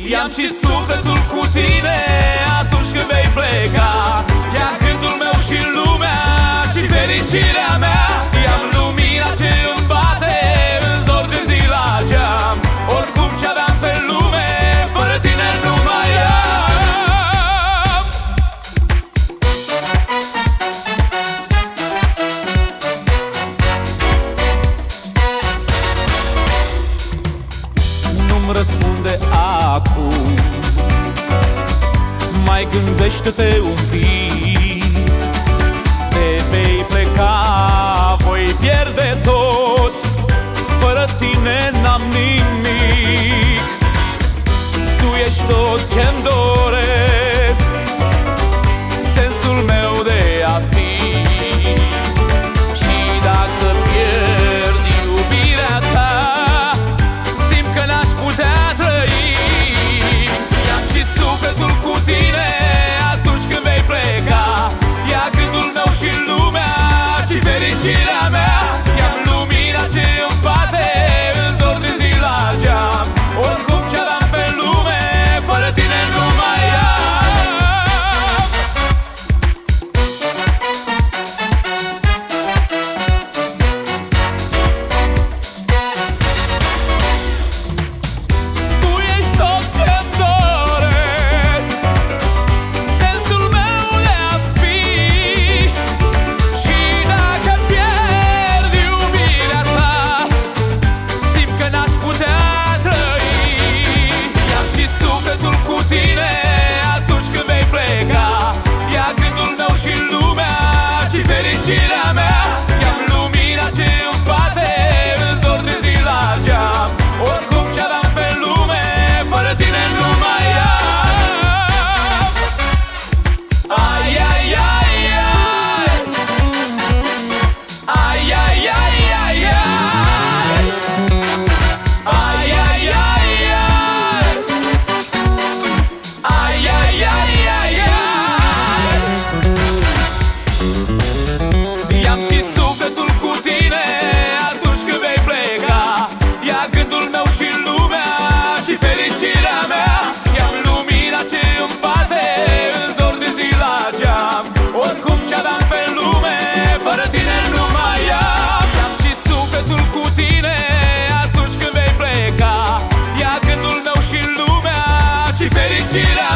I-am și sufletul cu tine atunci când vei pleca. Ia gândul meu și lumea și fericirea mea. I-am lumina ce îmi bate în zor de zi la geam. Oricum ce aveam pe lume, fără tine nu mai am. Nu-mi răspunde acum, mai gândește-te un pic. Te vei pleca, voi pierde tot. Fără tine n-am nimic. Tu ești tot ce-mi doresc, sensul meu de a fi. Și dacă pierd iubirea ta, simt că n-aș putea trăi. I-am și sufletul cu tine atunci când vei pleca. Ia gândul meu și lumea și fericirea mea. I-am lumina ce îmi bate în zor de zi la geam. Oricum ce aveam pe lume, fără tine nu mai am. Tu ești tot ce-mi doresc, sensul meu de a fi. Și dacă pierd iubirea ta, simt că n-aș putea trăi. I-am și sufletul cu tine atunci când vei pleca. Ia gândul meu și lumea și fericirea mea. I-am lumina ce îmi bate în zor de zi la geam. Oricum ce aveam pe lume, fără tine nu mai am. Ai, ai, ai, ai. Ai, ai, ai, ai, ai. Ai, ai, ai, ai. Ai, ai, ai, ai, ai. I-am și sufletul cu tine atunci când vei pleca. Ia gândul meu și lumea și fericirea mea. I-am lumina ce îmi bate în zor de zi la geam. Oricum ce aveam pe lume, fără tine nu mai am. I-am și sufletul cu tine atunci când vei pleca. Ia gândul meu și lumea și fericirea